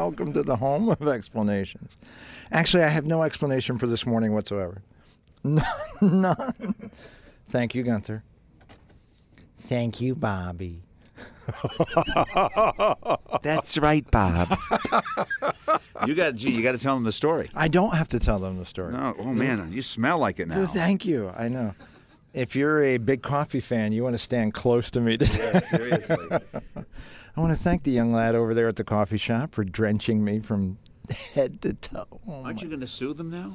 Welcome to the home of explanations. Actually, I have no explanation for this morning whatsoever. None. Thank you, Gunther. Thank you, Bobby. That's right, Bob. You got to tell them the story. I don't have to tell them the story. No, oh man, you smell like it now. Thank you. I know. If you're a big coffee fan, you want to stand close to me today. Yeah, seriously. I want to thank the young lad over there at the coffee shop for drenching me from head to toe. Oh, aren't you going to sue them now?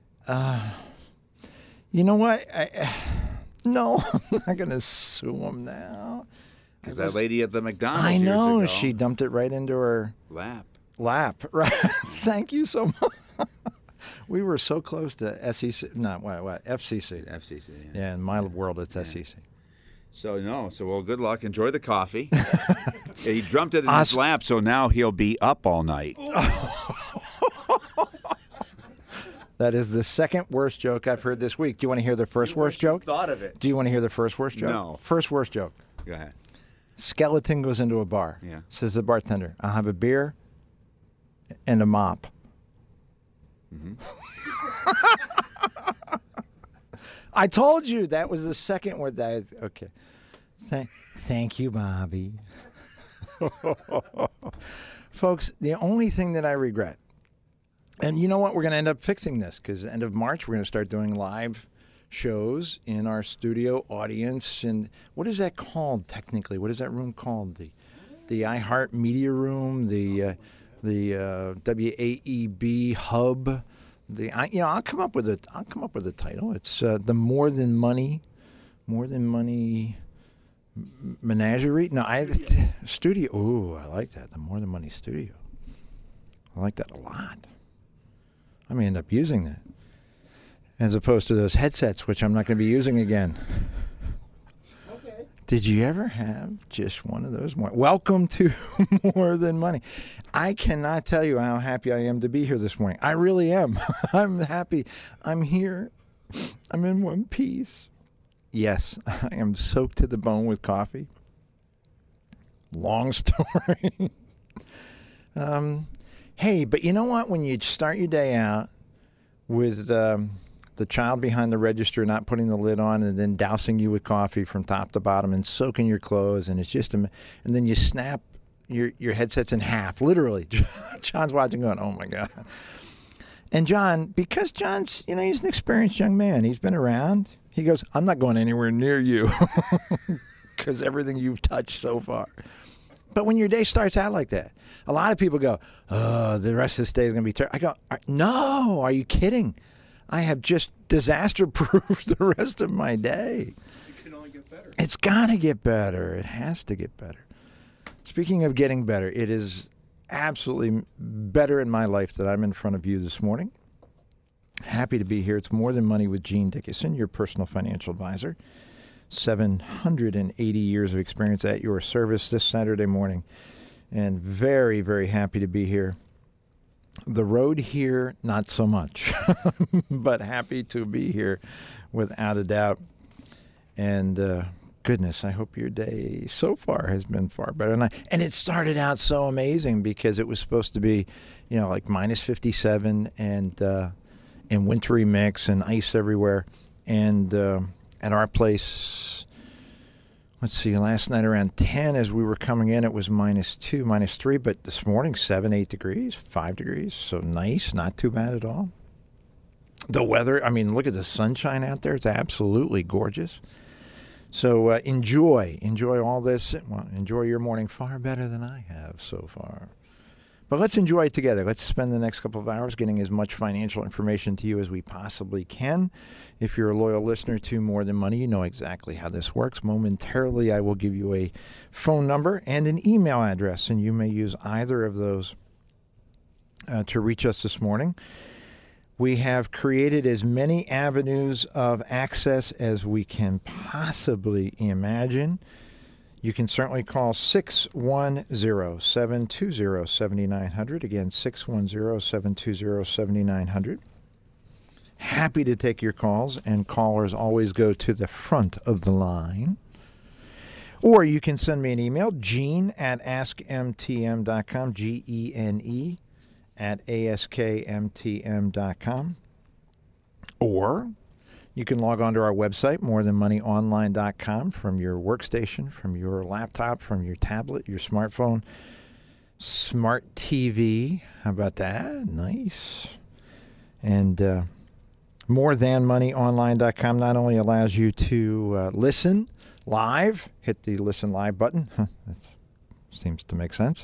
You know what? No, I'm not going to sue them now. Because that lady at the McDonald's I know. years ago, She dumped it right into her lap. Right. Thank you so much. We were so close to SEC. No, what? FCC. FCC. Yeah, in my world, it's SEC. So, well, good luck. Enjoy the coffee. Yeah, he dumped it in his lap, so now he'll be up all night. That is the second worst joke I've heard this week. Do you want to hear the first worst joke? Thought of it. Do you want to hear the first worst joke? No. First worst joke. Go ahead. Skeleton goes into a bar. Yeah. Says the bartender, I'll have a beer and a mop. Mm-hmm. I told you that was the second word. Okay. Thank you, Bobby. Folks, the only thing that I regret, and you know what? We're going to end up fixing this because end of March, we're going to start doing live shows in our studio audience. And what is that called technically? What is that room called? The iHeart Media Room, the WAEB Hub. I'll come up with a title. It's the More Than Money Menagerie. No, studio. Ooh, I like that. The More Than Money Studio. I like that a lot. I may end up using that as opposed to those headsets, which I'm not going to be using again. Okay. Did you ever have just one of those? Welcome to More Than Money. I cannot tell you how happy I am to be here this morning. I really am. I'm happy. I'm here. I'm in one piece. Yes, I am soaked to the bone with coffee. Long story. Hey, but you know what? When you start your day out with the child behind the register not putting the lid on and then dousing you with coffee from top to bottom and soaking your clothes, and it's just and then you snap your headsets in half, literally. John's watching going, oh, my God. And John, because John's, he's an experienced young man. He's been around. He goes, I'm not going anywhere near you because everything you've touched so far. But when your day starts out like that, a lot of people go, oh, the rest of this day is going to be terrible. I go, no, are you kidding? I have just disaster-proofed the rest of my day. It can only get better. It's got to get better. It has to get better. Speaking of getting better, it is absolutely better in my life that I'm in front of you this morning. Happy to be here. It's More Than Money with Gene Dickinson, your personal financial advisor. 780 years of experience at your service this Saturday morning. And very, very happy to be here. The road here, not so much, but happy to be here without a doubt. And goodness, I hope your day so far has been far better. And it started out so amazing because it was supposed to be, like minus 57 and wintry mix and ice everywhere. And at our place, let's see, last night around 10 as we were coming in, it was -2, -3. But this morning, 7, 8 degrees, 5 degrees. So nice, not too bad at all. The weather, look at the sunshine out there. It's absolutely gorgeous. So enjoy all this. Well, enjoy your morning far better than I have so far. But let's enjoy it together. Let's spend the next couple of hours getting as much financial information to you as we possibly can. If you're a loyal listener to More Than Money, you know exactly how this works. Momentarily, I will give you a phone number and an email address, and you may use either of those to reach us this morning. We have created as many avenues of access as we can possibly imagine. You can certainly call 610-720-7900. Again, 610-720-7900. Happy to take your calls, and callers always go to the front of the line. Or you can send me an email, Gene at askmtm.com, Gene at askmtm.com. Or you can log on to our website, morethanmoneyonline.com, from your workstation, from your laptop, from your tablet, your smartphone, smart TV. How about that? Nice. And morethanmoneyonline.com not only allows you to listen live, hit the listen live button. That seems to make sense.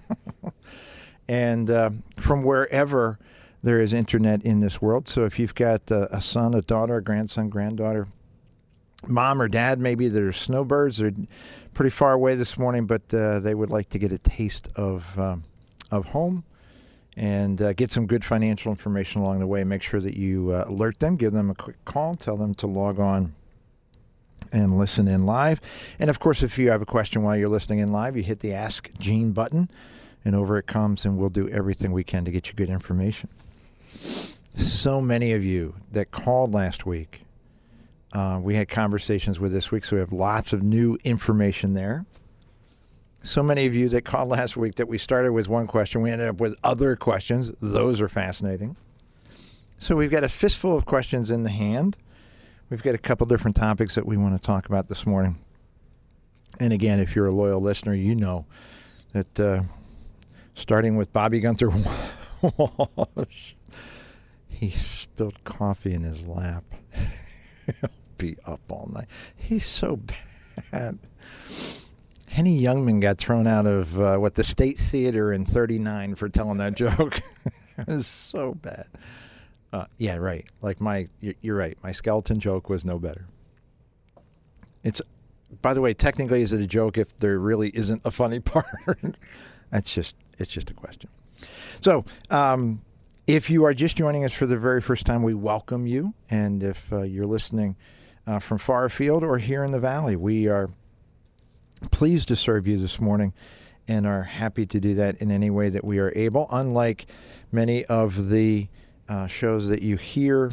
And from wherever there is internet in this world. So if you've got a son, a daughter, a grandson, granddaughter, mom or dad, maybe they're snowbirds, they're pretty far away this morning, but they would like to get a taste of home and get some good financial information along the way. Make sure that you alert them, give them a quick call, tell them to log on and listen in live. And of course, if you have a question while you're listening in live, you hit the Ask Gene button, and over it comes, and we'll do everything we can to get you good information. So many of you that called last week, we had conversations with this week, so we have lots of new information there. So many of you that called last week that we started with one question, we ended up with other questions. Those are fascinating. So we've got a fistful of questions in the hand. We've got a couple different topics that we want to talk about this morning. And again, if you're a loyal listener, you know that starting with Bobby Gunther Walsh, he spilled coffee in his lap. He'll be up all night. He's so bad. Henny Youngman got thrown out of the State Theater in '39 for telling that joke. It was so bad. Yeah, right. Like you're right. My skeleton joke was no better. It's, by the way, technically, is it a joke if there really isn't a funny part? It's just a question. So, if you are just joining us for the very first time, we welcome you. And if you're listening from far afield or here in the Valley, we are pleased to serve you this morning and are happy to do that in any way that we are able. Unlike many of the shows that you hear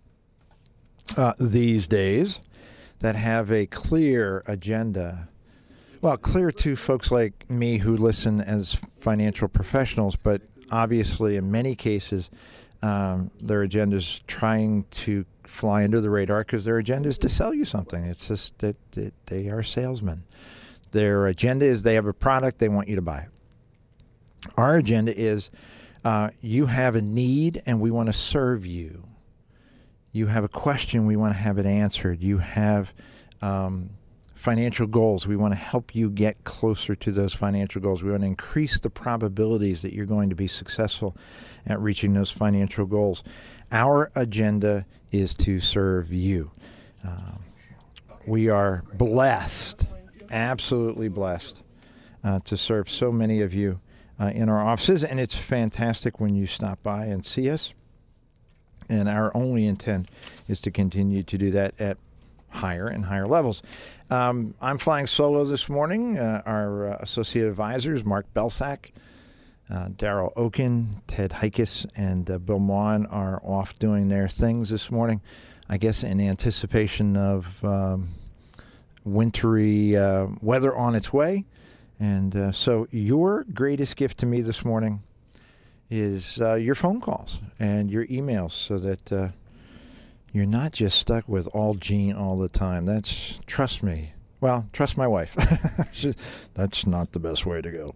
these days that have a clear agenda. Well, clear to folks like me who listen as financial professionals, but obviously in many cases their agenda is trying to fly under the radar because their agenda is to sell you something. It's just that they are salesmen. Their agenda is they have a product, they want you to buy it. Our agenda is you have a need and we want to serve you. You have a question, we want to have it answered. You have financial goals. We want to help you get closer to those financial goals. We want to increase the probabilities that you're going to be successful at reaching those financial goals. Our agenda is to serve you. We are blessed, absolutely blessed, to serve so many of you in our offices, and it's fantastic when you stop by and see us. And our only intent is to continue to do that at higher and higher levels. I'm flying solo this morning. Our associate advisors, Mark Belsack, Darryl Oken, Ted Heikus, and Bill Maughan are off doing their things this morning, I guess in anticipation of wintry weather on its way. And so your greatest gift to me this morning is your phone calls and your emails so that you're not just stuck with all Gene all the time. That's, trust me. Well, trust my wife. That's not the best way to go.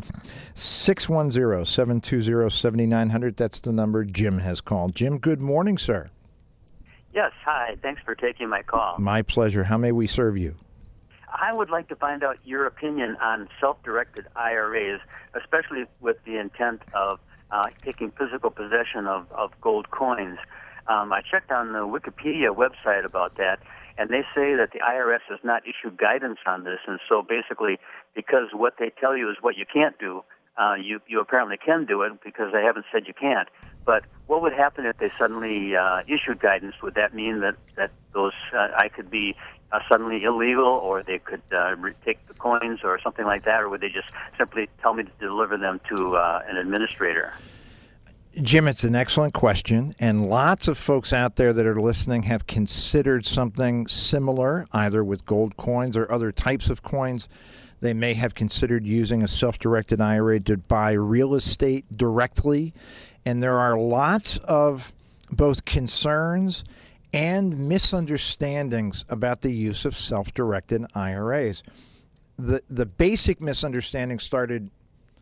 610-720-7900. That's the number Jim has called. Jim, good morning, sir. Yes, hi. Thanks for taking my call. My pleasure. How may we serve you? I would like to find out your opinion on self-directed IRAs, especially with the intent of taking physical possession of gold coins. I checked on the Wikipedia website about that, and they say that the IRS has not issued guidance on this, and so basically, because what they tell you is what you can't do, you apparently can do it because they haven't said you can't. But what would happen if they suddenly issued guidance? Would that mean that those I could be suddenly illegal, or they could take the coins or something like that, or would they just simply tell me to deliver them to an administrator? Jim, it's an excellent question, and lots of folks out there that are listening have considered something similar, either with gold coins or other types of coins. They may have considered using a self-directed IRA to buy real estate directly, and there are lots of both concerns and misunderstandings about the use of self-directed IRAs. The basic misunderstanding started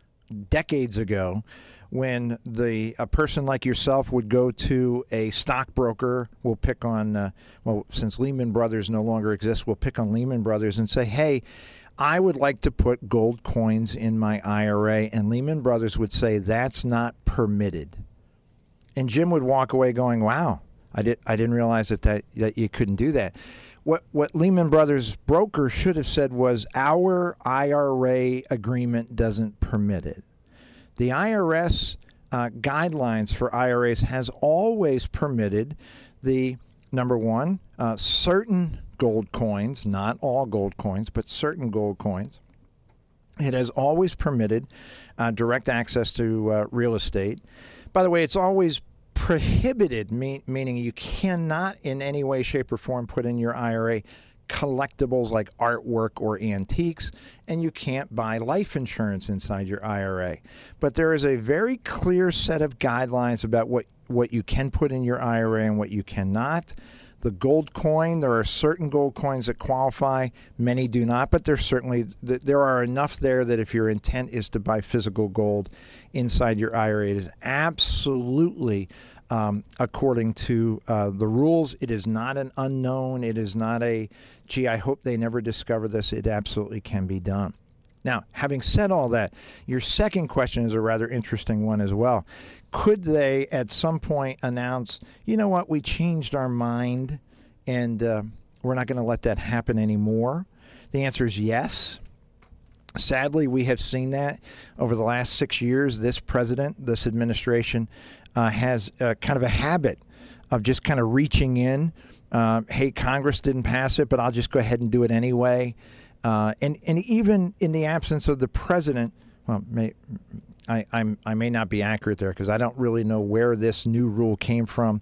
decades ago when a person like yourself would go to a stockbroker. We'll pick on, since Lehman Brothers no longer exists, we'll pick on Lehman Brothers and say, hey, I would like to put gold coins in my IRA. And Lehman Brothers would say, that's not permitted. And Jim would walk away going, wow, I didn't realize that you couldn't do that. What Lehman Brothers broker should have said was, our IRA agreement doesn't permit it. The IRS guidelines for IRAs has always permitted the, number one, certain gold coins, not all gold coins, but certain gold coins. It has always permitted direct access to real estate. By the way, it's always prohibited, meaning you cannot in any way, shape, or form put in your IRA collectibles like artwork or antiques, and you can't buy life insurance inside your IRA. But there is a very clear set of guidelines about what you can put in your IRA and what you cannot. The gold coin, there are certain gold coins that qualify, many do not, but there are enough there that if your intent is to buy physical gold inside your IRA, it is absolutely according to the rules. It is not an unknown. It is not gee, I hope they never discover this. It absolutely can be done. Now, having said all that, your second question is a rather interesting one as well. Could they at some point announce, you know what, we changed our mind and we're not going to let that happen anymore? The answer is yes. Sadly, we have seen that over the last 6 years. This president, this administration has kind of a habit of just kind of reaching in. Hey, Congress didn't pass it, but I'll just go ahead and do it anyway. And even in the absence of the president, well, I may not be accurate there because I don't really know where this new rule came from.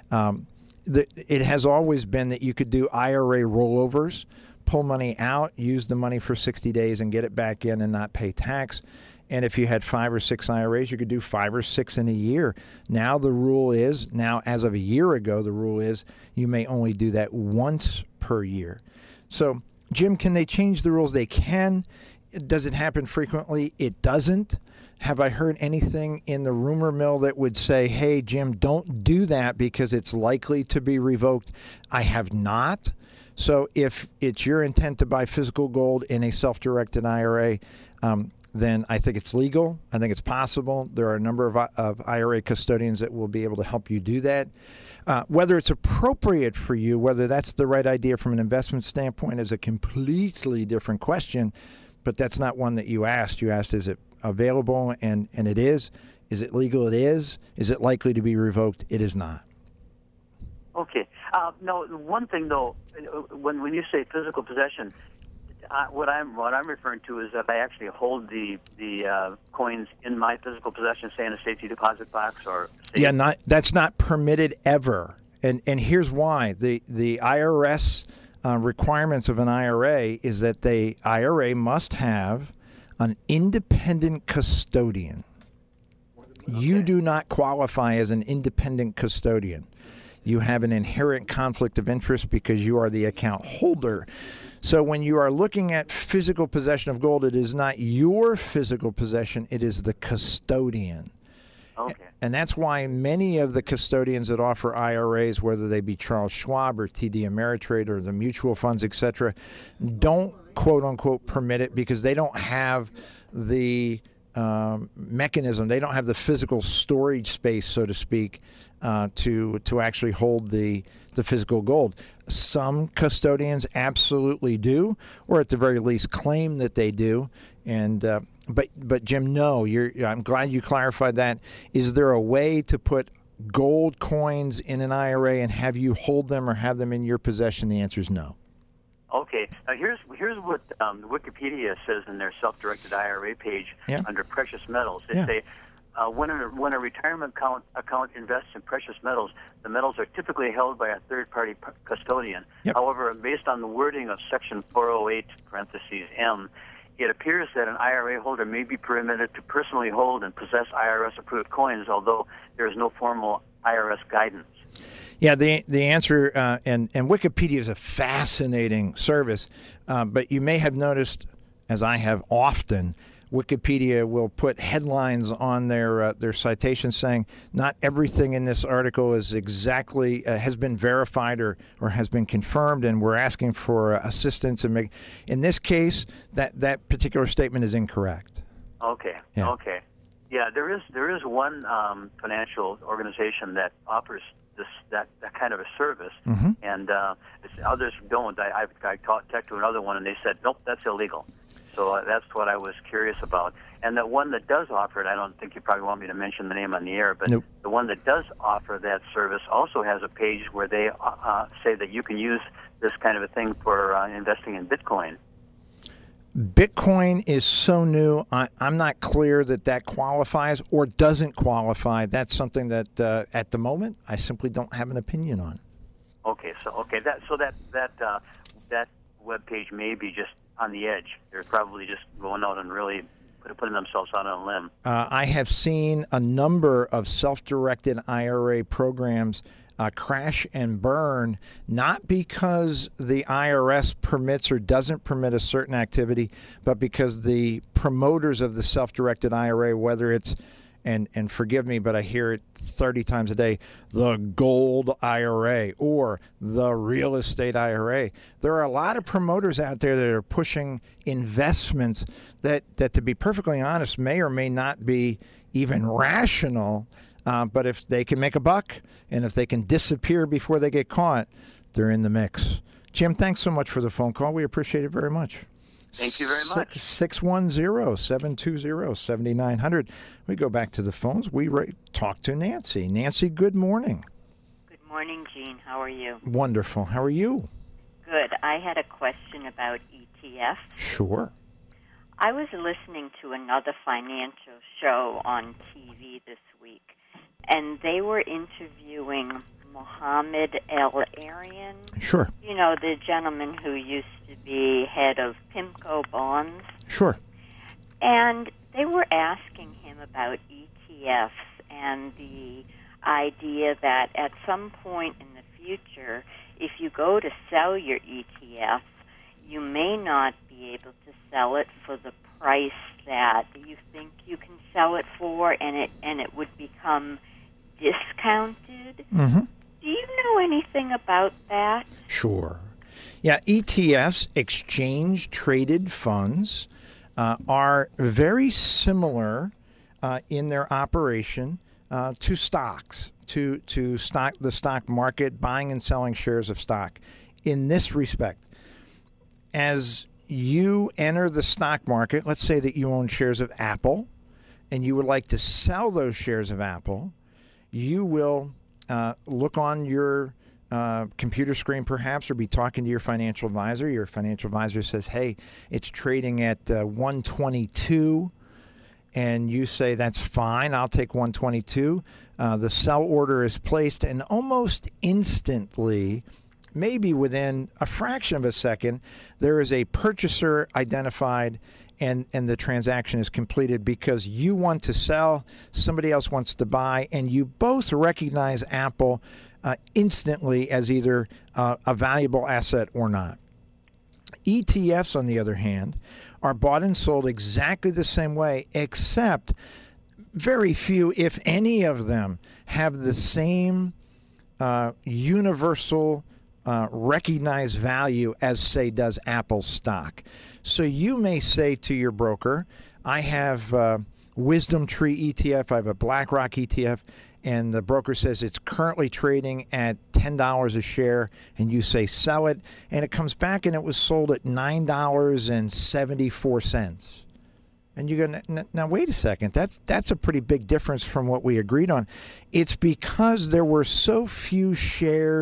It has always been that you could do IRA rollovers, pull money out, use the money for 60 days and get it back in and not pay tax. And if you had 5 or 6 IRAs, you could do 5 or 6 in a year. Now the rule is, as of a year ago, the rule is you may only do that once per year. So, Jim, can they change the rules? They can. Does it happen frequently? It doesn't. Have I heard anything in the rumor mill that would say, hey, Jim, don't do that because it's likely to be revoked? I have not. So if it's your intent to buy physical gold in a self-directed IRA, then I think it's legal. I think it's possible. There are a number of IRA custodians that will be able to help you do that. Whether it's appropriate for you, whether that's the right idea from an investment standpoint is a completely different question, but that's not one that you asked. You asked, is it available? And it is. Is it legal? It is. Is it likely to be revoked? It is not. Okay. No, one thing, though, when you say physical possession, what I'm referring to is that I actually hold the coins in my physical possession, say in a safety deposit box or. That's not permitted ever, and here's why. The IRS requirements of an IRA is that the IRA must have an independent custodian. Okay. You do not qualify as an independent custodian. You have an inherent conflict of interest because you are the account holder. So when you are looking at physical possession of gold, it is not your physical possession, it is the custodian. Okay. And that's why many of the custodians that offer IRAs, whether they be Charles Schwab or TD Ameritrade or the mutual funds, etc., don't quote-unquote permit it because they don't have the mechanism. They don't have the physical storage space, so to speak, to actually hold the physical gold. Some custodians absolutely do, or at the very least claim that they do. And but Jim, no, I'm glad you clarified that. Is there a way to put gold coins in an IRA and have you hold them or have them in your possession? The answer is no. Okay. Now here's what Wikipedia says in their self-directed IRA page under precious metals. They say when a retirement account invests in precious metals, the metals are typically held by a third-party custodian. Yep. However, based on the wording of Section 408 parentheses M, it appears that an IRA holder may be permitted to personally hold and possess IRS-approved coins, although there is no formal IRS guidance. Yeah, the answer, and Wikipedia is a fascinating service, but you may have noticed, as I have often, Wikipedia will put headlines on their citations saying not everything in this article is exactly has been verified or has been confirmed, and we're asking for assistance. And in this case, that particular statement is incorrect. Okay. Yeah. Okay. Yeah, there is one financial organization that offers that kind of a service, and others don't. I talked to another one, and they said, nope, that's illegal. So that's what I was curious about. And the one that does offer it, I don't think you probably want me to mention the name on the air, but nope. The one that does offer that service also has a page where they say that you can use this kind of a thing for investing in Bitcoin. Bitcoin is so new, I'm not clear that qualifies or doesn't qualify. That's something that at the moment I simply don't have an opinion on. Okay, that web page may be just on the edge. They're probably just going out and really putting themselves out on a limb. I have seen a number of self-directed IRA programs crash and burn, not because the IRS permits or doesn't permit a certain activity, but because the promoters of the self-directed IRA, whether it's, and forgive me, but I hear it 30 times a day, the gold IRA or the real estate IRA. There are a lot of promoters out there that are pushing investments that to be perfectly honest, may or may not be even rational. But if they can make a buck and if they can disappear before they get caught, they're in the mix. Jim, thanks so much for the phone call. We appreciate it very much. Thank you very much. 610-720-7900. We go back to the phones. We talk to Nancy. Nancy, good morning. Good morning, Gene. How are you? Wonderful. How are you? Good. I had a question about ETFs. Sure. I was listening to another financial show on TV this week, and they were interviewing Mohammed El-Arian. Sure. You know, the gentleman who used to be head of PIMCO Bonds. Sure. And they were asking him about ETFs and the idea that at some point in the future, if you go to sell your ETF, you may not be able to sell it for the price that you think you can sell it for, and it would become discounted. Mm-hmm. Do you know anything about that? Sure. Yeah, ETFs, exchange-traded funds, are very similar in their operation to stocks, to the stock market, buying and selling shares of stock. In this respect, as you enter the stock market, let's say that you own shares of Apple, and you would like to sell those shares of Apple, you will look on your computer screen perhaps, or be talking to your financial advisor. Your financial advisor says, hey, it's trading at 122, and you say, that's fine, I'll take 122. The sell order is placed, and almost instantly, maybe within a fraction of a second, there is a purchaser identified, and the transaction is completed because you want to sell, somebody else wants to buy, and you both recognize Apple instantly as either a valuable asset or not. ETFs, on the other hand, are bought and sold exactly the same way, except very few, if any of them, have the same universal recognized value as, say, does Apple stock. So you may say to your broker, I have Wisdom Tree ETF, I have a BlackRock ETF, and the broker says it's currently trading at $10 a share, and you say sell it, and it comes back and it was sold at $9.74. And you go, now wait a second, that's a pretty big difference from what we agreed on. It's because there were so few shares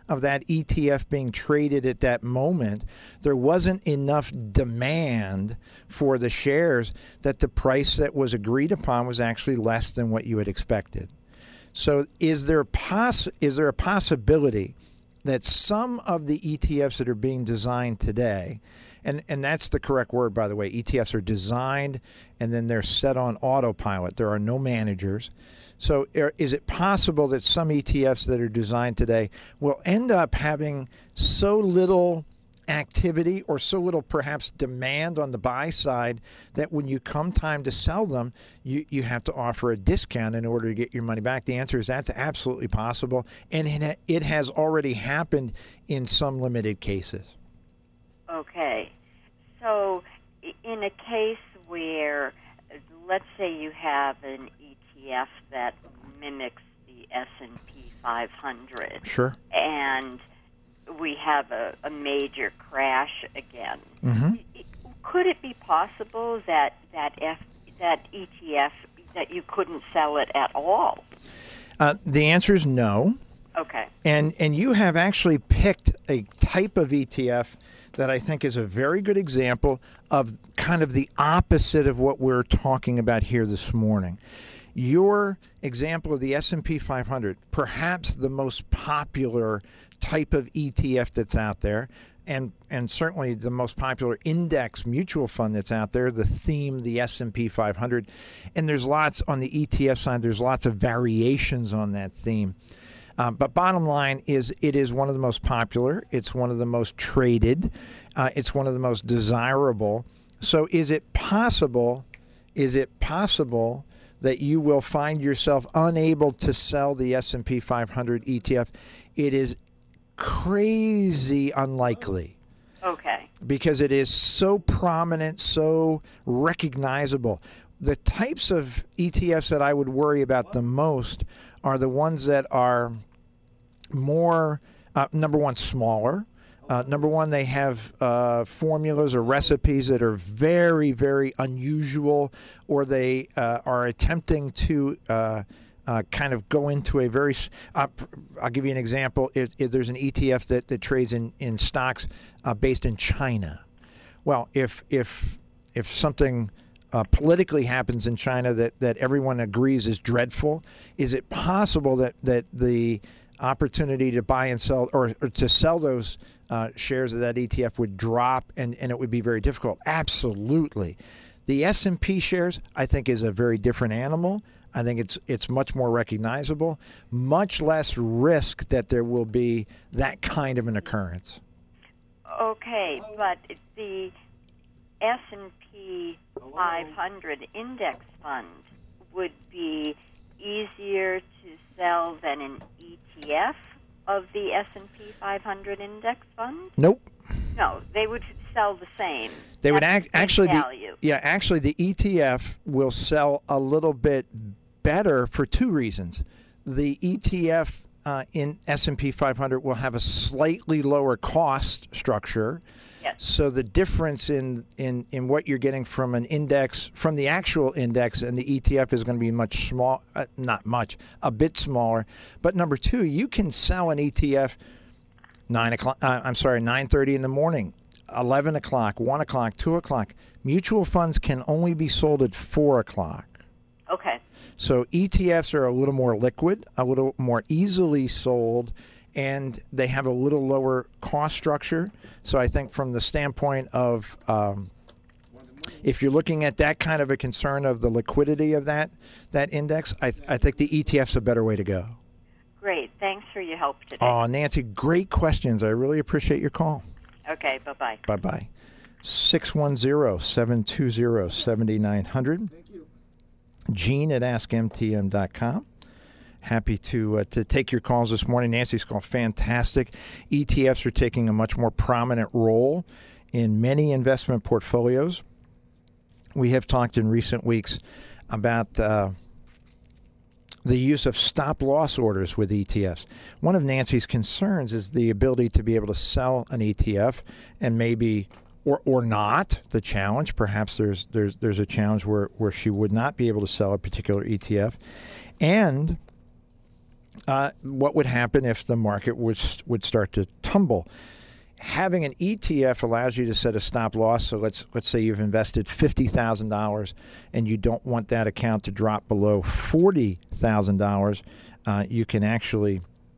of that ETF being traded at that moment, there wasn't enough demand for the shares that the price that was agreed upon was actually less than what you had expected. So is there a possibility that some of the ETFs that are being designed today, and that's the correct word, by the way, ETFs are designed and then they're set on autopilot. There are no managers. So is it possible that some ETFs that are designed today will end up having so little activity or so little perhaps demand on the buy side that when you come time to sell them, you have to offer a discount in order to get your money back? The answer is that's absolutely possible, and it has already happened in some limited cases. Okay. So in a case where, let's say you have an ETF that mimics the S&P 500. Sure. And we have a major crash again. Mm-hmm. Could it be possible that ETF, that you couldn't sell it at all? The answer is no. Okay. And you have actually picked a type of ETF that I think is a very good example of kind of the opposite of what we're talking about here this morning. Your example of the S&P 500, perhaps the most popular type of ETF that's out there, and certainly the most popular index mutual fund that's out there, the theme, the S&P 500. And there's lots on the ETF side, there's lots of variations on that theme. But bottom line is it is one of the most popular. It's one of the most traded. It's one of the most desirable. So is it possible that you will find yourself unable to sell the S&P 500 ETF? It is crazy unlikely. Okay. Because it is so prominent, so recognizable. The types of ETFs that I would worry about the most are the ones that are more, number one, smaller. Number one, they have formulas or recipes that are very, very unusual, or they are attempting to kind of go into a very, I'll give you an example. If there's an ETF that trades in stocks based in China. Well, if something politically happens in China that everyone agrees is dreadful, is it possible that the opportunity to buy and sell or to sell those shares of that ETF would drop and it would be very difficult? Absolutely. The S&P shares, I think, is a very different animal. I think it's much more recognizable, much less risk that there will be that kind of an occurrence. Okay, but the S&P 500 index fund would be easier to sell than an ETF of the S&P 500 index fund? Nope. No, they would sell the same. They would actually value. Actually the ETF will sell a little bit better for two reasons. The ETF in S&P 500 will have a slightly lower cost structure. Yes. So the difference in what you're getting from an index, from the actual index and the ETF is going to be much small, not much, a bit smaller. But number two, you can sell an ETF 9:30 in the morning, 11 o'clock, 1 o'clock, 2 o'clock. Mutual funds can only be sold at 4 o'clock. Okay. So ETFs are a little more liquid, a little more easily sold, and they have a little lower cost structure. So I think from the standpoint of if you're looking at that kind of a concern of the liquidity of that index, I think the ETF's a better way to go. Great. Thanks for your help today. Oh, Nancy, great questions. I really appreciate your call. Okay, bye-bye. Bye-bye. 610-720-7900. Thank you. Gene at AskMTM.com. Happy to take your calls this morning. Nancy's call, fantastic. ETFs are taking a much more prominent role in many investment portfolios. We have talked in recent weeks about the use of stop-loss orders with ETFs. One of Nancy's concerns is the ability to be able to sell an ETF and maybe or not. The challenge, perhaps there's a challenge where she would not be able to sell a particular ETF, and what would happen if the market would start to tumble. Having an ETF allows you to set a stop loss. So let's say you've invested $50,000 and you don't want that account to drop below $40,000. You can actually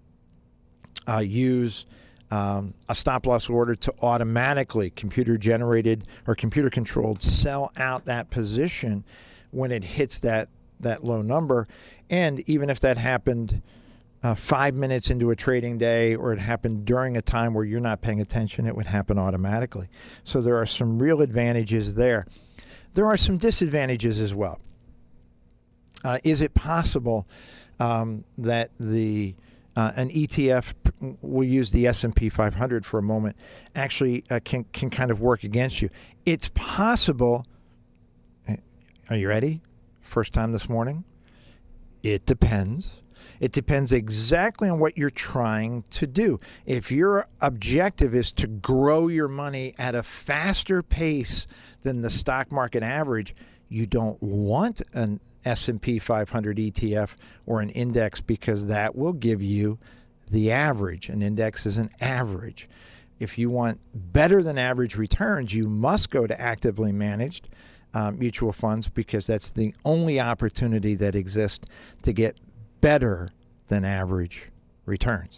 use a stop loss order to automatically computer generated or computer controlled sell out that position when it hits that low number. And even if that happened 5 minutes into a trading day, or it happened during a time where you're not paying attention, it would happen automatically. So there are some real advantages there. There are some disadvantages as well. Is it possible that an ETF, we'll use the S&P 500 for a moment, actually can kind of work against you? It's possible. Are you ready? First time this morning? It depends. It depends exactly on what you're trying to do. If your objective is to grow your money at a faster pace than the stock market average, you don't want an S&P 500 ETF or an index, because that will give you the average. An index is an average. If you want better than average returns, you must go to actively managed mutual funds, because that's the only opportunity that exists to get better than average returns.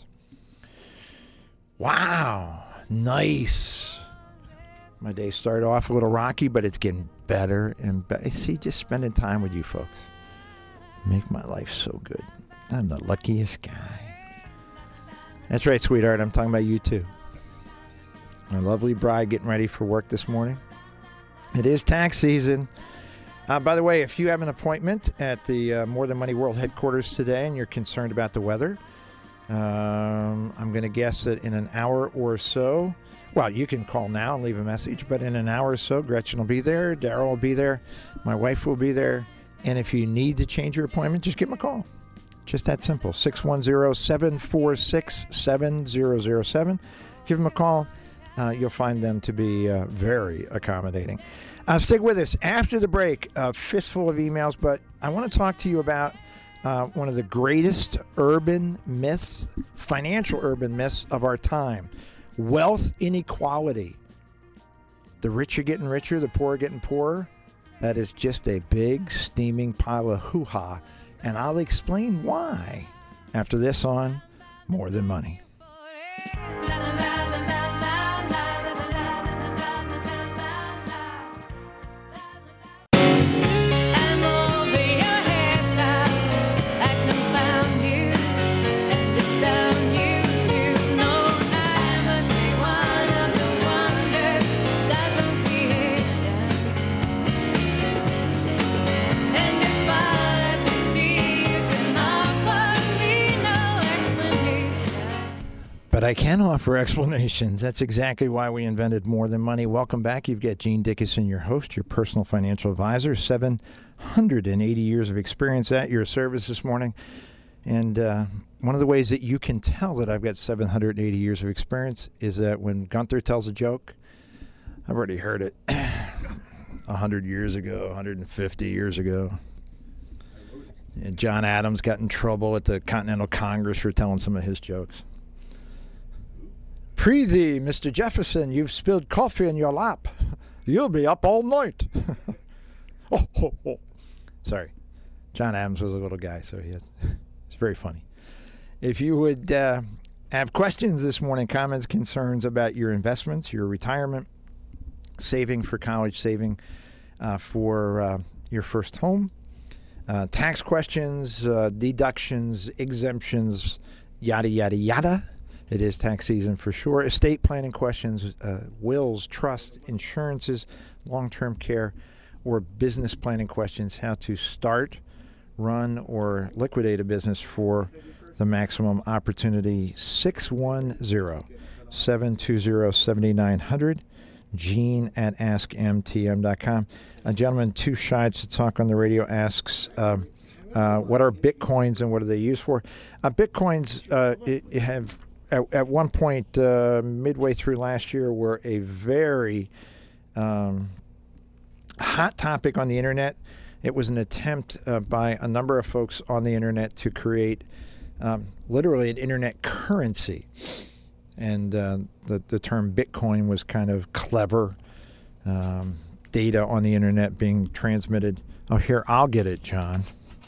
Wow, nice. My day started off a little rocky, but it's getting better and better. See, just spending time with you folks make my life so good. I'm the luckiest guy. That's right, sweetheart. I'm talking about you too. My lovely bride getting ready for work this morning. It is tax season. By the way, if you have an appointment at the More Than Money World headquarters today and you're concerned about the weather, I'm going to guess that in an hour or so, well, you can call now and leave a message, but in an hour or so, Gretchen will be there, Daryl will be there, my wife will be there, and if you need to change your appointment, just give them a call. Just that simple, 610-746-7007. Give them a call. You'll find them to be very accommodating. Stick with us. After the break, a fistful of emails, but I want to talk to you about one of the greatest urban myths, financial urban myths of our time: wealth inequality. The rich are getting richer, the poor are getting poorer. That is just a big, steaming pile of hoo-ha, and I'll explain why after this on More Than Money. But I can offer explanations. That's exactly why we invented More Than Money. Welcome back. You've got Gene Dickinson, your host, your personal financial advisor, 780 years of experience at your service this morning. And one of the ways that you can tell that I've got 780 years of experience is that when Gunther tells a joke, I've already heard it 100 years ago, 150 years ago. And John Adams got in trouble at the Continental Congress for telling some of his jokes. Prithee, Mr. Jefferson, you've spilled coffee in your lap. You'll be up all night. Sorry. John Adams was a little guy, so it's very funny. If you would have questions this morning, comments, concerns about your investments, your retirement, saving for college, saving for your first home, tax questions, deductions, exemptions, yada, yada, yada. It is tax season for sure. Estate planning questions, wills, trust, insurances, long-term care, or business planning questions, how to start, run, or liquidate a business for the maximum opportunity. 610-720-7900. Gene at AskMTM.com. A gentleman too shy to talk on the radio asks, what are Bitcoins and what are they used for? Bitcoins have... At one point, midway through last year, were a very hot topic on the internet. It was an attempt by a number of folks on the internet to create literally an internet currency. And the term Bitcoin was kind of clever. Data on the internet being transmitted. Oh, here, I'll get it, John.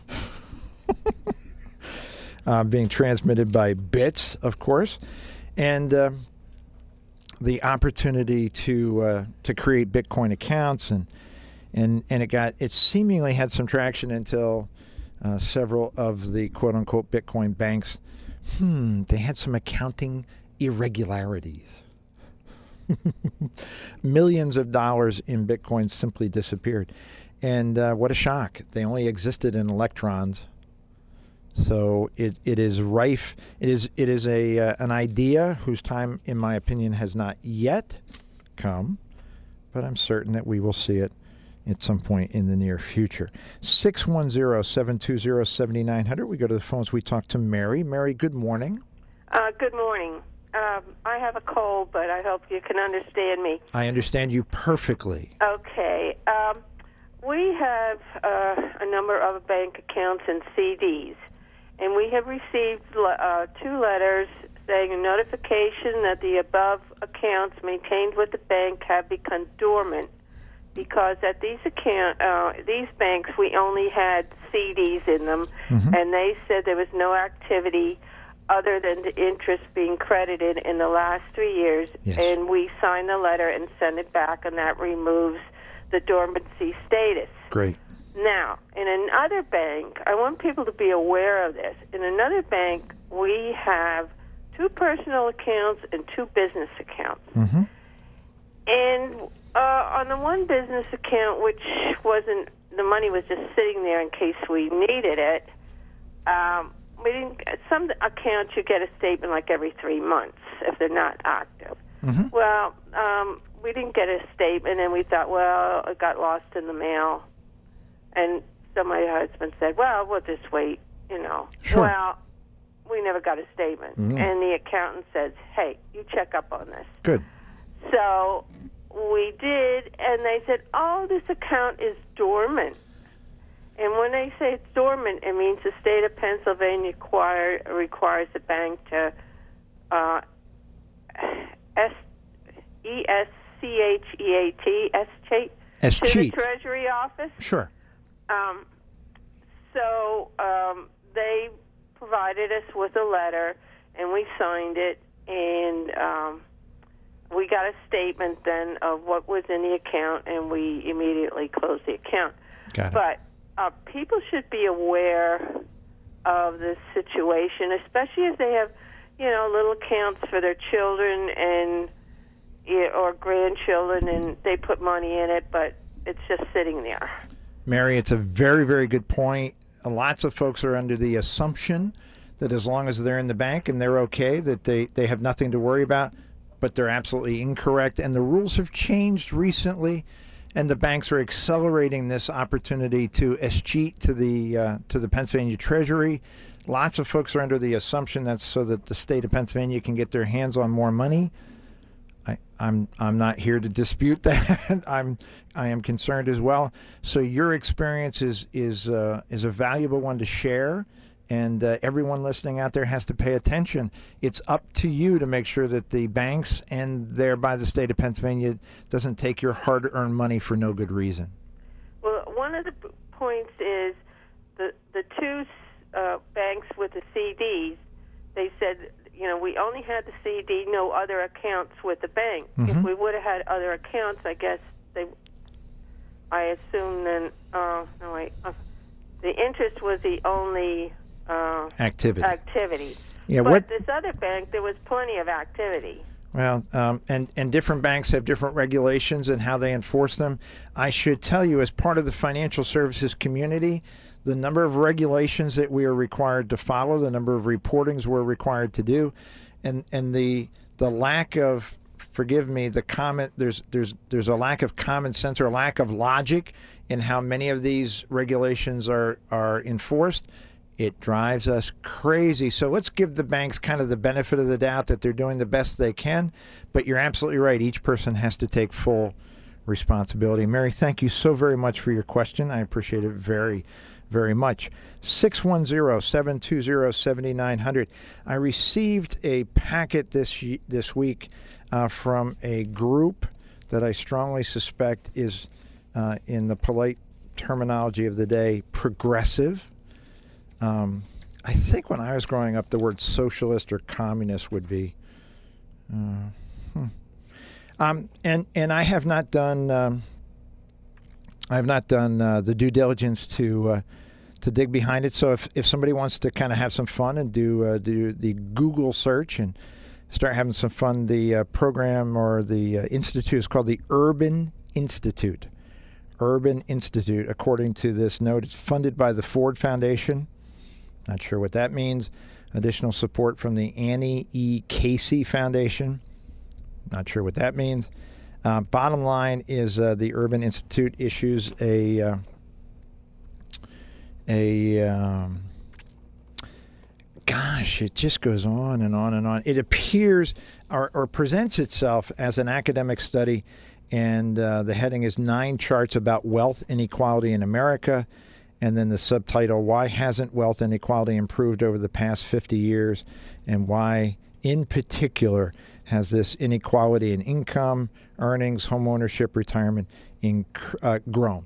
Being transmitted by bits, of course. And the opportunity to create Bitcoin accounts. And it seemingly had some traction until several of the quote-unquote Bitcoin banks, they had some accounting irregularities. Millions of dollars in Bitcoin simply disappeared. And what a shock. They only existed in electrons. So it is rife. It is an idea whose time, in my opinion, has not yet come, but I'm certain that we will see it at some point in the near future. 610-720-7900. We go to the phones. We talk to Mary. Mary, good morning. Good morning. I have a cold, but I hope you can understand me. I understand you perfectly. Okay. We have a number of bank accounts and CDs, and we have received 2 letters saying a notification that the above accounts maintained with the bank have become dormant because at these banks we only had CDs in them, and they said there was no activity other than the interest being credited in the last 3 years, and we sign the letter and send it back, and that removes the dormancy status. Great. Now, in another bank, I want people to be aware of this. In another bank, we have 2 personal accounts and 2 business accounts. And on the one business account, which wasn't, the money was just sitting there in case we needed it, we didn't. Some accounts you get a statement like every 3 months if they're not active. Well, we didn't get a statement, and we thought, well, it got lost in the mail. And so my husband said, well, we'll just wait, Sure. Well, we never got a statement. And the accountant says, hey, you check up on this. Good. So we did, and they said, oh, this account is dormant. And when they say it's dormant, it means the state of Pennsylvania requires the bank to to the Treasury office. Sure. So they provided us with a letter, and we signed it, and we got a statement then of what was in the account, and we immediately closed the account. Got it. But people should be aware of this situation, especially if they have, little accounts for their children and or grandchildren, and they put money in it, but it's just sitting there. Mary, it's a very, very good point. Lots of folks are under the assumption that as long as they're in the bank and they're okay, that they have nothing to worry about, but they're absolutely incorrect. And the rules have changed recently, and the banks are accelerating this opportunity to escheat to the Pennsylvania Treasury. Lots of folks are under the assumption that's so that the state of Pennsylvania can get their hands on more money. I'm not here to dispute that. I am concerned as well. So your experience is a valuable one to share, and everyone listening out there has to pay attention. It's up to you to make sure that the banks and thereby the state of Pennsylvania doesn't take your hard-earned money for no good reason. Well, one of the points is the 2 banks with the CDs. They said, we only had the CD, no other accounts with the bank. If we would have had other accounts, I guess I assume then, the interest was the only activity. Yeah, but this other bank, there was plenty of activity. Well, and different banks have different regulations and how they enforce them. I should tell you, as part of the financial services community, the number of regulations that we are required to follow, the number of reportings we're required to do, and the lack of, forgive me, there's a lack of common sense or a lack of logic in how many of these regulations are enforced. It drives us crazy. So let's give the banks kind of the benefit of the doubt that they're doing the best they can. But you're absolutely right. Each person has to take full responsibility. Mary, thank you so very much for your question. I appreciate it very, very much. 610-720-7900. I received a packet this week from a group that I strongly suspect is, in the polite terminology of the day, progressive. I think when I was growing up, the word socialist or communist would be. And I have not done the due diligence to dig behind it. So if somebody wants to kind of have some fun and do the Google search and start having some fun, the program or the institute is called the Urban Institute. Urban Institute, according to this note, it's funded by the Ford Foundation. Not sure what that means. Additional support from the Annie E. Casey Foundation. Not sure what that means. Bottom line is the Urban Institute issues gosh, it just goes on and on and on. It appears or presents itself as an academic study, and the heading is 9 charts about wealth inequality in America. And then the subtitle, Why Hasn't Wealth Inequality Improved Over the Past 50 Years? And why, in particular, has this inequality in income, earnings, home ownership, retirement grown?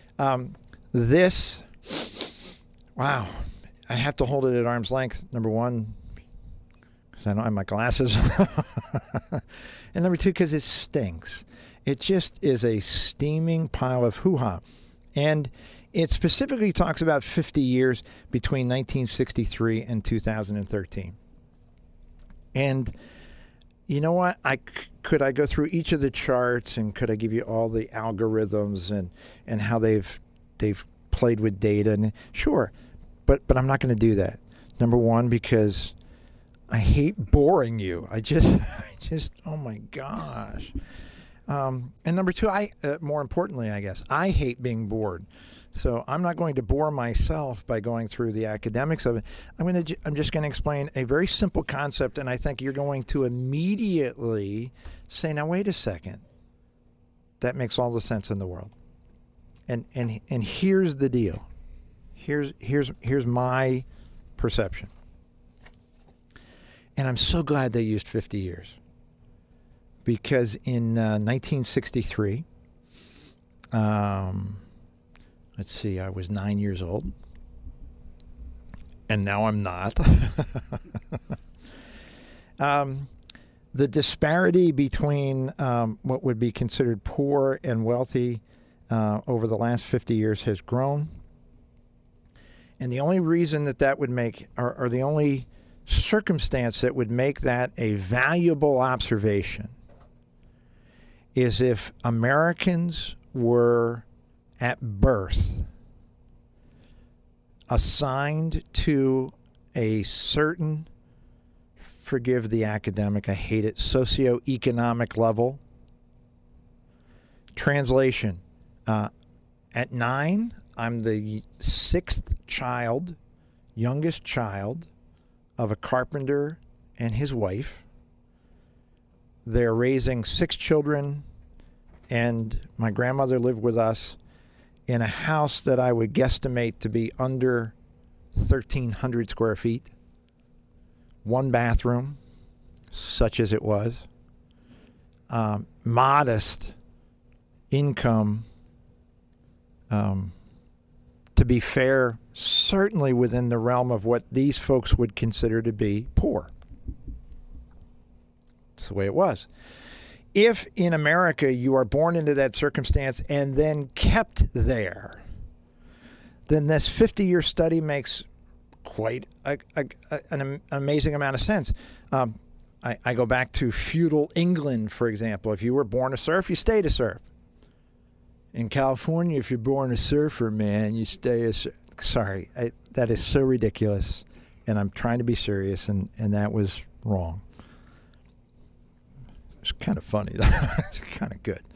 Wow, I have to hold it at arm's length, number one, because I don't have my glasses. And number two, because it stinks. It just is a steaming pile of hoo-ha. And it specifically talks about 50 years between 1963 and 2013. And you know what? Could I go through each of the charts, and could I give you all the algorithms and how they've played with data? And sure, but I'm not going to do that. Number one, because I hate boring you. I just oh my gosh. And number two, more importantly, I guess, I hate being bored. So I'm not going to bore myself by going through the academics of it. I'm just going to explain a very simple concept, and I think you're going to immediately say, "Now wait a second. That makes all the sense in the world." And here's the deal. Here's my perception. And I'm so glad they used 50 years. Because in 1963, let's see, I was 9 years old, and now I'm not. The disparity between what would be considered poor and wealthy over the last 50 years has grown. And the only reason that would make, or the only circumstance that would make that a valuable observation, is if Americans were at birth assigned to a certain, forgive the academic, I hate it, socioeconomic level. Translation, at 9, I'm the 6th child, youngest child of a carpenter and his wife. They're raising 6 children, and my grandmother lived with us in a house that I would guesstimate to be under 1,300 square feet. 1 bathroom, such as it was. Modest income, to be fair, certainly within the realm of what these folks would consider to be poor. It's the way it was. If in America you are born into that circumstance and then kept there, then this 50-year study makes quite an amazing amount of sense. I go back to feudal England, for example. If you were born a serf, you stayed a serf. In California, if you're born a surfer, man, you stay a surfer. Sorry, that is so ridiculous, and I'm trying to be serious, and that was wrong. It's kind of funny, though. It's kind of good.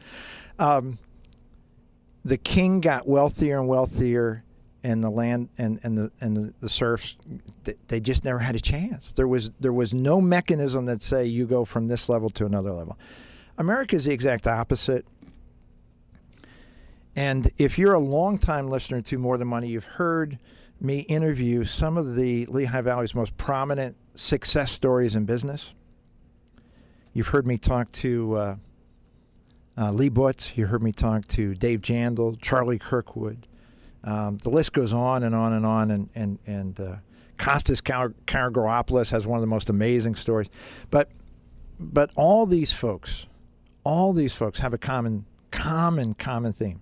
The king got wealthier and wealthier, and the land and the serfs, they just never had a chance. There was no mechanism that say you go from this level to another level. America is the exact opposite. And if you're a longtime listener to More Than Money, you've heard me interview some of the Lehigh Valley's most prominent success stories in business. You've heard me talk to Lee Butz. You heard me talk to Dave Jandal, Charlie Kirkwood. The list goes on and on and on. And Kostas Karageropoulos has one of the most amazing stories. But all these folks have a common theme.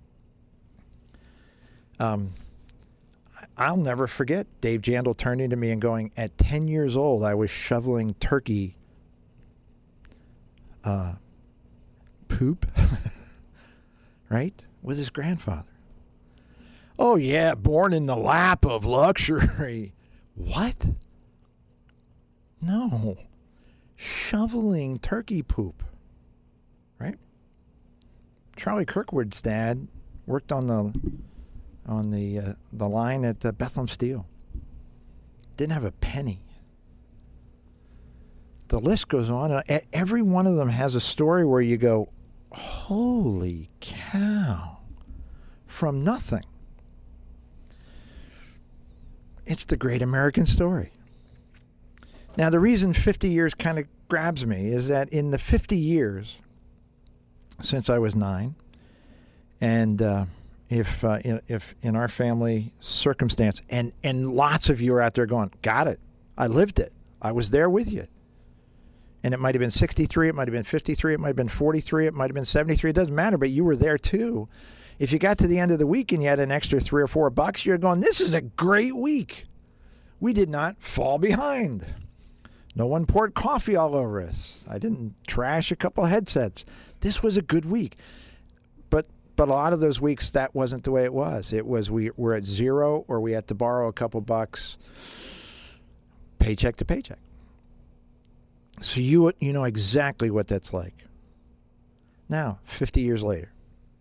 I'll never forget Dave Jandal turning to me and going, at 10 years old, I was shoveling turkey poop, right, with his grandfather. Oh, yeah, born in the lap of luxury. What? No. Shoveling turkey poop, right? Charlie Kirkwood's dad worked on the line at Bethlehem Steel. Didn't have a penny. The list goes on. Every one of them has a story where you go, holy cow, from nothing. It's the great American story. Now, the reason 50 years kind of grabs me is that in the 50 years since I was 9, and if in our family circumstance, and lots of you are out there going, got it, I lived it, I was there with you. And it might have been 63, it might have been 53, it might have been 43, it might have been 73, it doesn't matter, but you were there too. If you got to the end of the week and you had an extra $3 or $4, you're going, this is a great week. We did not fall behind. No one poured coffee all over us. I didn't trash a couple headsets. This was a good week. But a lot of those weeks, that wasn't the way it was. It was we were at zero, or we had to borrow a couple bucks, paycheck to paycheck. So you know exactly what that's like. Now, 50 years later,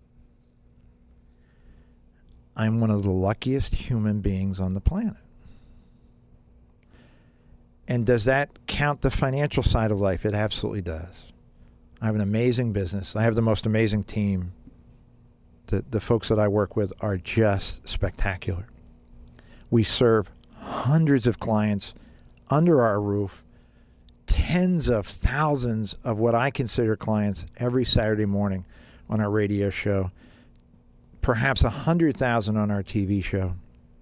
I'm one of the luckiest human beings on the planet. And does that count the financial side of life? It absolutely does. I have an amazing business. I have the most amazing team. The folks that I work with are just spectacular. We serve hundreds of clients under our roof, tens of thousands of what I consider clients every Saturday morning on our radio show, perhaps 100,000 on our TV show.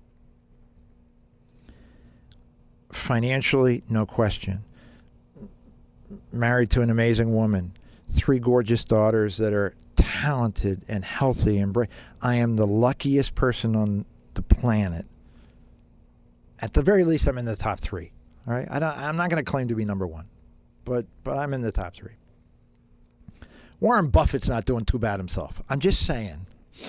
Financially, no question. Married to an amazing woman, 3 gorgeous daughters that are talented and healthy and brave. I am the luckiest person on the planet. At the very least, I'm in the top 3. All right, I'm not going to claim to be number 1, but I'm in the top 3. Warren Buffett's not doing too bad himself. I'm just saying,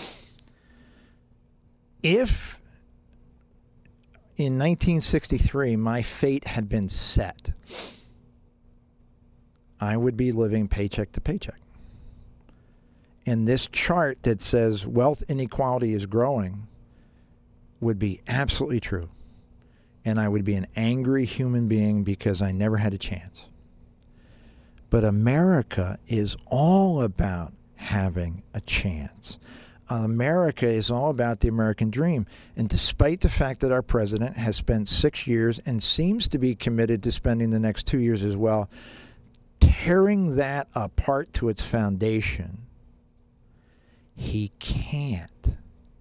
if in 1963 my fate had been set, I would be living paycheck to paycheck. And this chart that says wealth inequality is growing would be absolutely true. And I would be an angry human being because I never had a chance. But America is all about having a chance. America is all about the American dream. And despite the fact that our president has spent 6 years and seems to be committed to spending the next 2 years as well, tearing that apart to its foundation, he can't.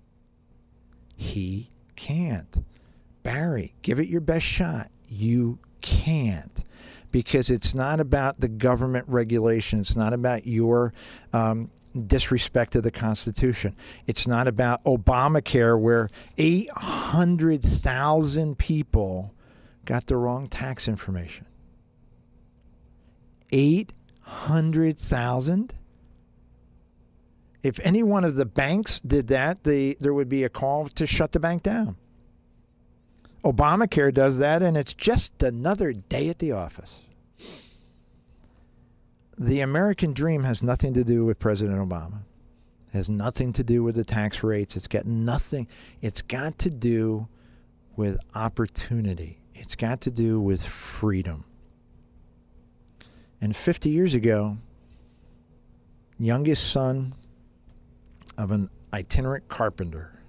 He can't. Barry, give it your best shot. You can't. Because it's not about the government regulation. It's not about your disrespect of the Constitution. It's not about Obamacare, where 800,000 people got the wrong tax information. 800,000? If any one of the banks did that, there would be a call to shut the bank down. Obamacare does that, and it's just another day at the office. The American dream has nothing to do with President Obama. It has nothing to do with the tax rates. It's got nothing. It's got to do with opportunity. It's got to do with freedom. And 50 years ago, youngest son of an itinerant carpenter,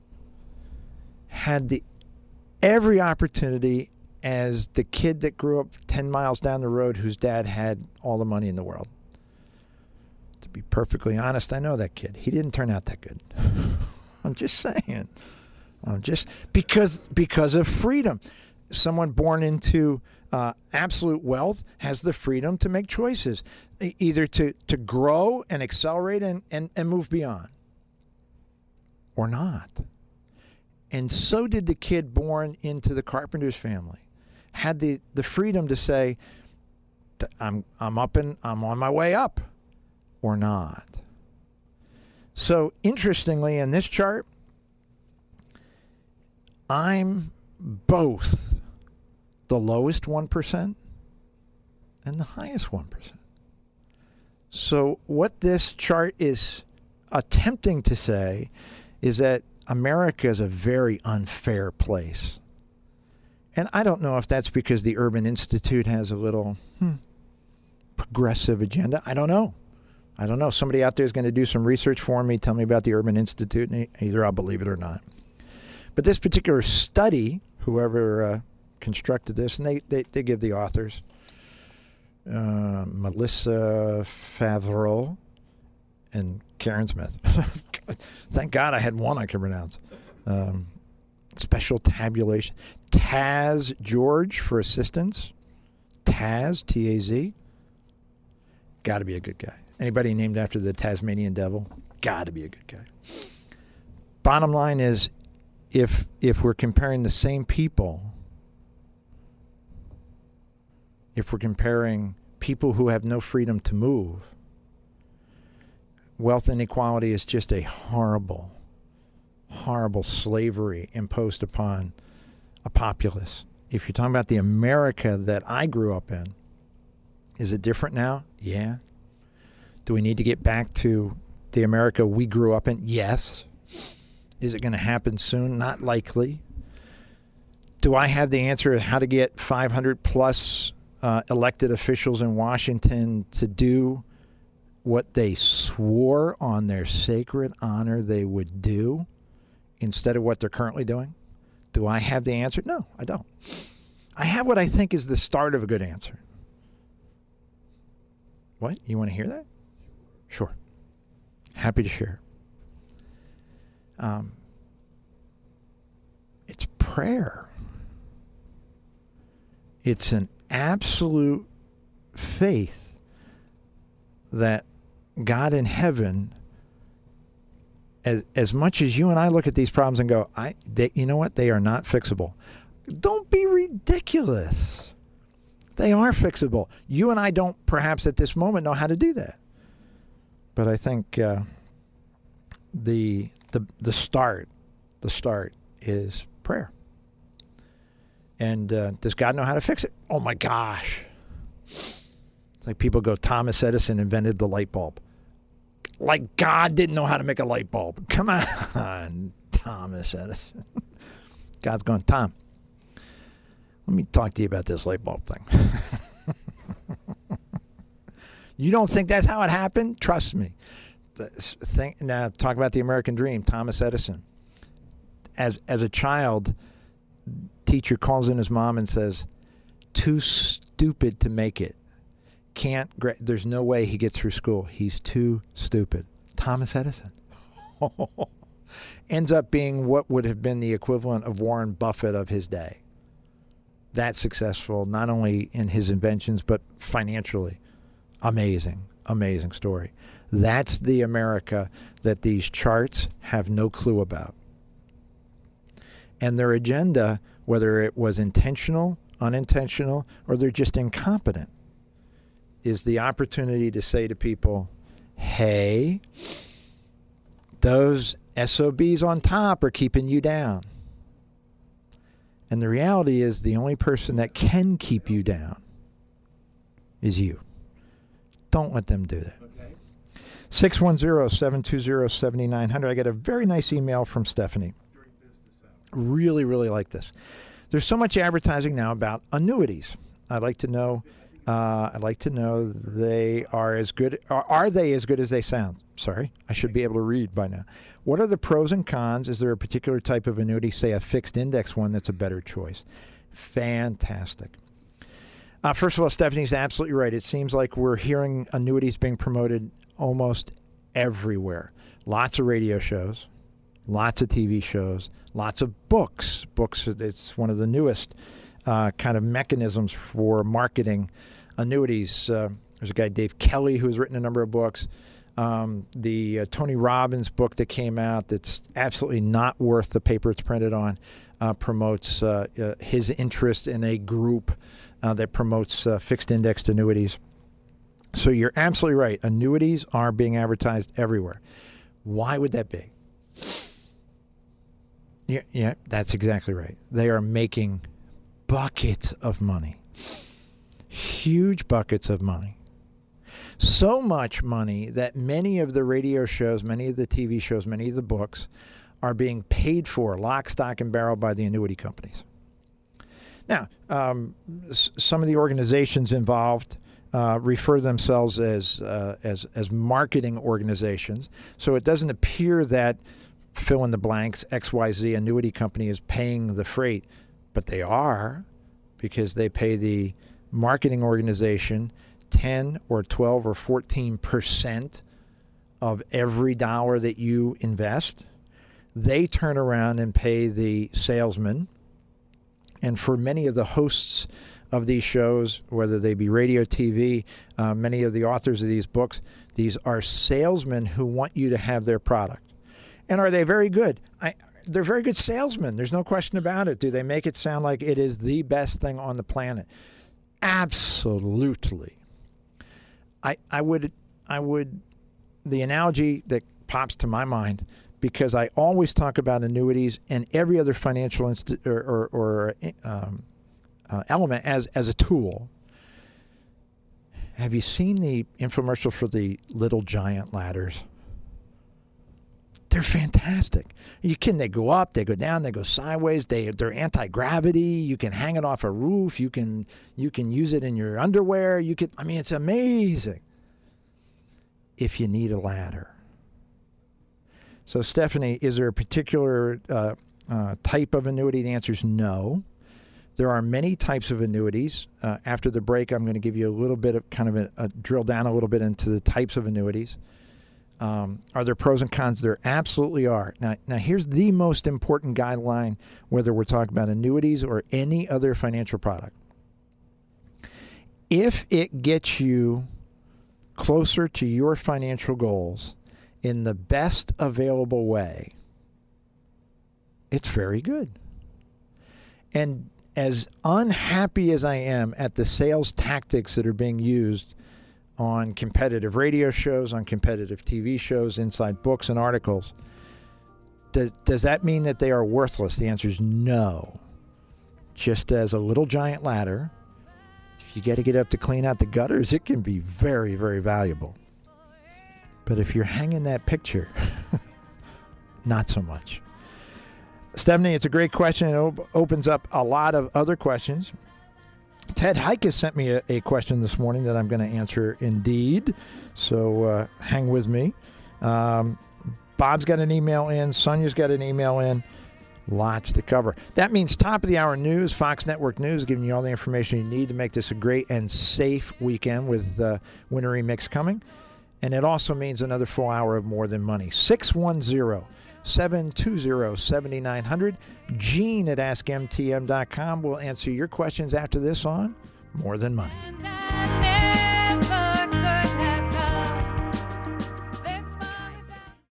had every opportunity as the kid that grew up 10 miles down the road whose dad had all the money in the world. To be perfectly honest, I know that kid. He didn't turn out that good. I'm just saying. Because of freedom. Someone born into absolute wealth has the freedom to make choices, either to grow and accelerate and move beyond, or not. And so did the kid born into the carpenter's family. Had the freedom to say, I'm on my way up, or not. So interestingly, in this chart, I'm both the lowest 1% and the highest 1%. So what this chart is attempting to say is that America is a very unfair place. And I don't know if that's because the Urban Institute has a little progressive agenda. I don't know. Somebody out there is going to do some research for me, tell me about the Urban Institute, and either I'll believe it or not. But this particular study, whoever constructed this, and they give the authors, Melissa Favreau and Karen Smith. Thank God I had one I can pronounce. Special tabulation. Taz George for assistance. Taz, T-A-Z. Got to be a good guy. Anybody named after the Tasmanian devil? Got to be a good guy. Bottom line is, if we're comparing the same people, if we're comparing people who have no freedom to move, wealth inequality is just a horrible, horrible slavery imposed upon a populace. If you're talking about the America that I grew up in, is it different now? Yeah. Do we need to get back to the America we grew up in? Yes. Is it going to happen soon? Not likely. Do I have the answer of how to get 500 plus elected officials in Washington to do what they swore on their sacred honor they would do instead of what they're currently doing? Do I have the answer? No, I don't. I have what I think is the start of a good answer. What? You want to hear that? Sure. Happy to share. It's prayer. It's an absolute faith that God in heaven, as much as you and I look at these problems and go, you know what? They are not fixable. Don't be ridiculous. They are fixable. You and I don't perhaps at this moment know how to do that. But I think the start is prayer. And does God know how to fix it? Oh my gosh. It's like people go, Thomas Edison invented the light bulb. Like God didn't know how to make a light bulb. Come on, Thomas Edison. God's going, Tom, let me talk to you about this light bulb thing. You don't think that's how it happened? Trust me. Now, talk about the American dream, Thomas Edison. As a child, teacher calls in his mom and says, too stupid to make it. There's no way he gets through school. He's too stupid. Thomas Edison. Ends up being what would have been the equivalent of Warren Buffett of his day. That successful, not only in his inventions, but financially. Amazing, amazing story. That's the America that these charts have no clue about. And their agenda, whether it was intentional, unintentional, or they're just incompetent, is the opportunity to say to people, hey, those SOBs on top are keeping you down. And the reality is the only person that can keep you down is you. Don't let them do that. Okay. 610-720-7900. I got a very nice email from Stephanie. Really, really like this. There's so much advertising now about annuities. I'd like to know I'd like to know they are as good. Are they as good as they sound? Sorry, I should be able to read by now. What are the pros and cons? Is there a particular type of annuity, say a fixed index one, that's a better choice? Fantastic. First of all, Stephanie's absolutely right. It seems like we're hearing annuities being promoted almost everywhere. Lots of radio shows, lots of TV shows, lots of books. Books, it's one of the newest kind of mechanisms for marketing annuities. There's a guy, Dave Kelly, who has written a number of books. The Tony Robbins book that came out that's absolutely not worth the paper it's printed on promotes his interest in a group that promotes fixed indexed annuities. So you're absolutely right. Annuities are being advertised everywhere. Why would that be? Yeah, that's exactly right. They are making buckets of money. Huge buckets of money. So much money that many of the radio shows, many of the TV shows, many of the books are being paid for lock, stock, and barrel by the annuity companies. Now, some of the organizations involved refer themselves as marketing organizations. So it doesn't appear that fill in the blanks XYZ annuity company is paying the freight, but they are, because they pay the marketing organization 10 or 12 or 14% of every dollar that you invest. They turn around and pay the salesman. And for many of the hosts of these shows, whether they be radio, TV, many of the authors of these books, these are salesmen who want you to have their product. And are they very good? They're very good salesmen. There's no question about it. Do they make it sound like it is the best thing on the planet? Absolutely. I would, the analogy that pops to my mind, because I always talk about annuities and every other financial element as a tool. Have you seen the infomercial for the Little Giant ladders? They're fantastic. They go up, they go down, they go sideways. They're anti-gravity. You can hang it off a roof. You can use it in your underwear. It's amazing. If you need a ladder. So, Stephanie, is there a particular type of annuity? The answer is no. There are many types of annuities. After the break, I'm going to give you a little bit of kind of a drill down a little bit into the types of annuities. Are there pros and cons? There absolutely are. Now, here's the most important guideline, whether we're talking about annuities or any other financial product. If it gets you closer to your financial goals in the best available way, it's very good. And as unhappy as I am at the sales tactics that are being used on competitive radio shows, on competitive TV shows, inside books and articles, does that mean that they are worthless? The answer is no. Just as a Little Giant ladder, if you got to get up to clean out the gutters, it can be very, very valuable. But if you're hanging that picture, not so much. Stephanie, it's a great question. It opens up a lot of other questions. Ted Hike has sent me a question this morning that I'm going to answer indeed. So hang with me. Bob's got an email in. Sonia's got an email in. Lots to cover. That means top of the hour news, Fox Network News, giving you all the information you need to make this a great and safe weekend with Winter Remix coming. And it also means another full hour of More Than Money. 610-720-7900. Gene at AskMTM.com will answer your questions after this on More Than Money.